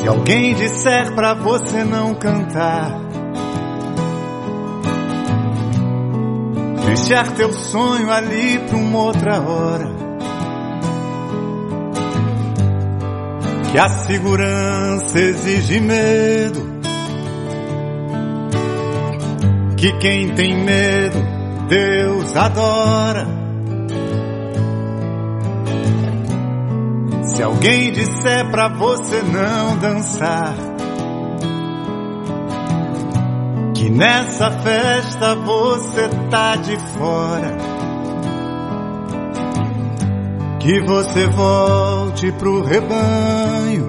Se alguém disser pra você não cantar, deixar teu sonho ali pra uma outra hora, que a segurança exige medo, que quem tem medo Deus adora. Se alguém disser pra você não dançar, que nessa festa você tá de fora, que você volte pro rebanho,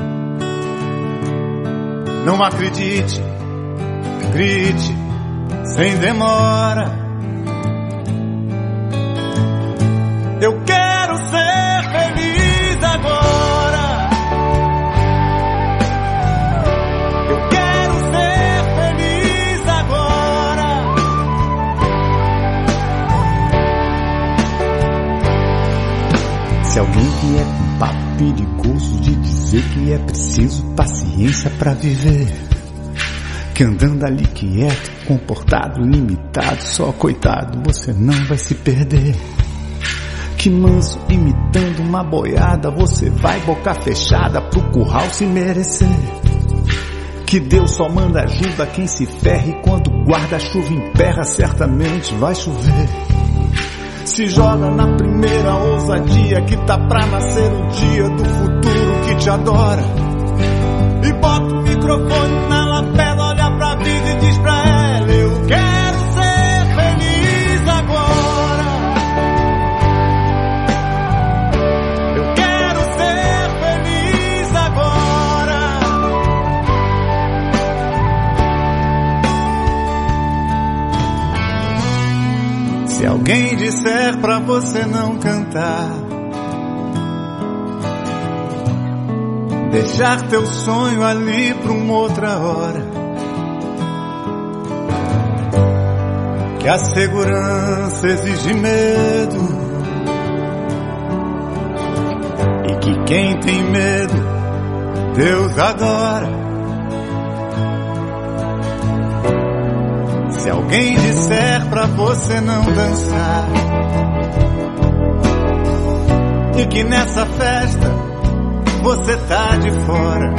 não acredite, grite sem demora. Eu quero ser feliz agora. Eu quero ser feliz agora. Se alguém vier com papo perigoso de dizer que é preciso paciência pra viver, que andando ali quieto, comportado, limitado, só coitado, você não vai se perder. Que manso imitando uma boiada, você vai boca fechada pro curral se merecer. Que Deus só manda ajuda quem se ferra, e quando guarda-chuva emperra, certamente vai chover. Se joga na primeira ousadia, que tá pra nascer o dia do futuro que te adora. E bota o microfone na lapela, olha pra vida e diz pra ela: eu quero ser feliz agora. Eu quero ser feliz agora. Se alguém disser pra você não cantar, deixar teu sonho ali pra uma outra hora, que a segurança exige medo, e que quem tem medo Deus adora. Se alguém disser pra você não dançar, e que nessa festa você tá de fora,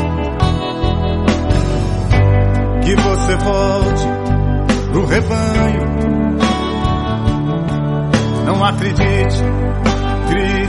que você volte pro rebanho, não acredite, grite